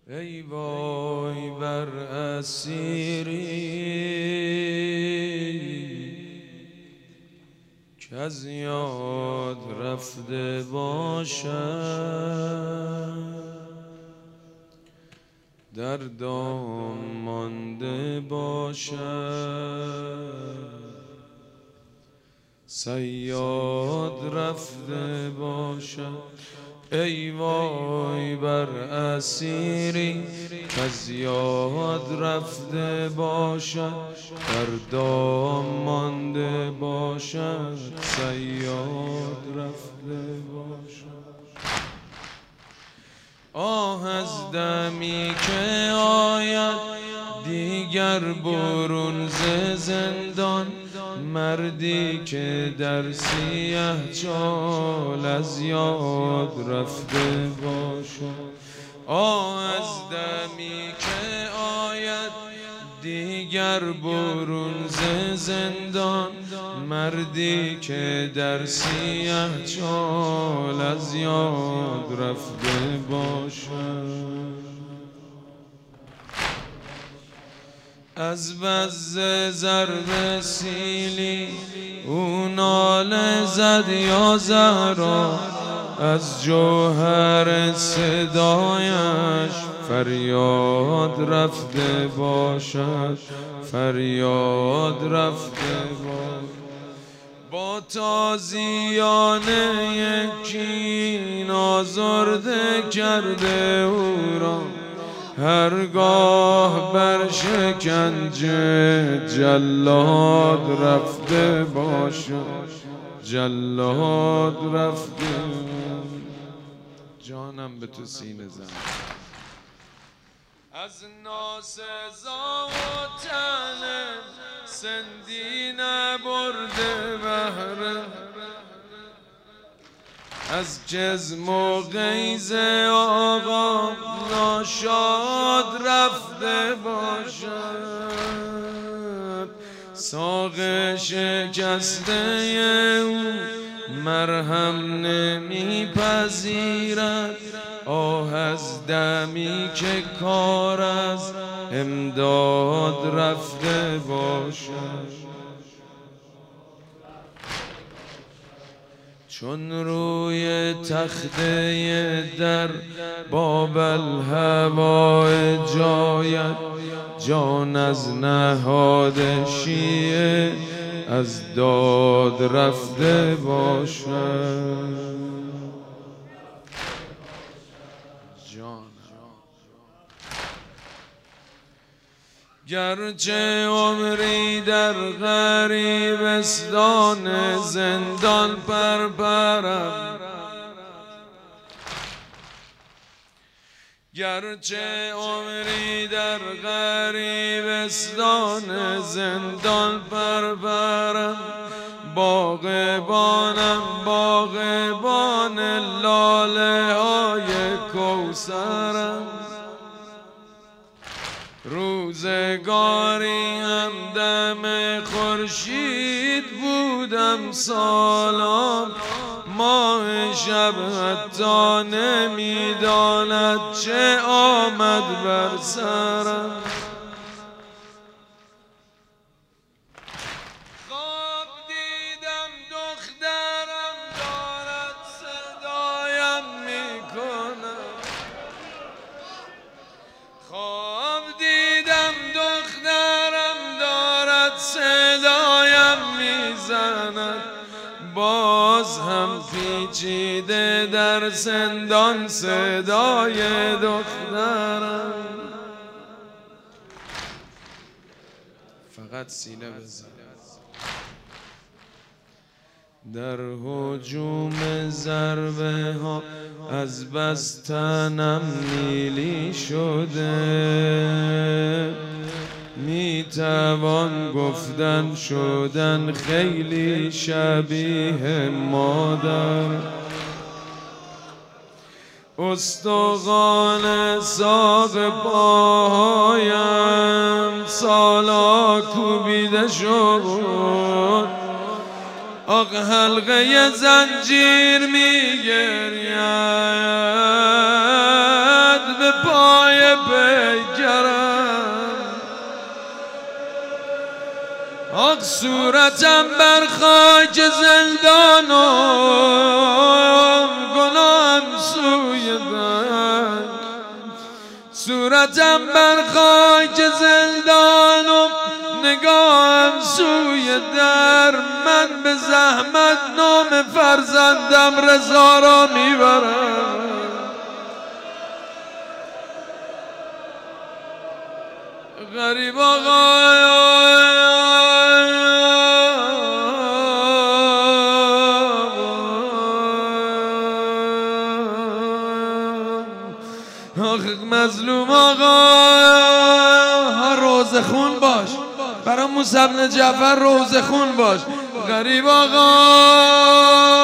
ای وای بر اسیری که از یاد رفته باشد، در دام مانده باشد، صیاد رفته باشد. ای وای بر اسیری که از یاد رفته باشد، در دام مانده باشد، صیاد رفته باشد. آه از دمی که آید دیگر برون ز زندان، مردی که در سیه چال از یاد رفته باشد. آه از دمی که آید دیگر برون ز زندان، مردی که در سیه چال از یاد رفته باشد. از بز ضرب سیلی او ناله زد یا زهرا، از جوهر صدایش فریاد رفته باشد، فریاد رفته باشد. با تازیان یکی آزرده کرده او را، هرگاه بر شکنجه جلاد رفته باشد، جلاد رفته. جانم به تو سینه زن. از ناسزا و طعنه سندی نبرده بهره، از جزم و غیظ آقا ناشاد رفته باشد. ساق شکسته او مرهم نمیپذیرد، آه از دمی که کار از امداد رفته باشد. چون روی تخته در باب الهوای جاید، جان از نهاد شیعه از داد رفته باشد. گرچه عمری در غریبستان زندان پرپرم، گرچه عمری در غریبستان زندان پرپرم، باغبانم باغبان لاله های کوثرم. روزگاری هم دم خورشید بودم سالان، ماه شب حتی نمیداند چه آمد بر سرم. خواب دیدم دخترم دارد صدایم میکند، خواب دیدم دخترم دارد صدایم میزند، باز هم پیچیده در زندان صدای دخترم. فقط سینه بزن. در هجوم ضربه ها از بس تنم نیلی شده، میتوان گفتن شدن خیلی شبیه مادر. استخوان ساق پاهایم سالا کوبیده شد، آق حلقه زنجیر میگرید به پای گرم آق صورتم بر خاک زندانم گناهم سوی در صورتم بر خاک زندانم نگاهم سوی در من به زحمت نام فرزندم رضا را میبرم غریب آقا مظلوم آقا روزه خون باش برای موسی بن جعفر روزه خون باش غریب آقا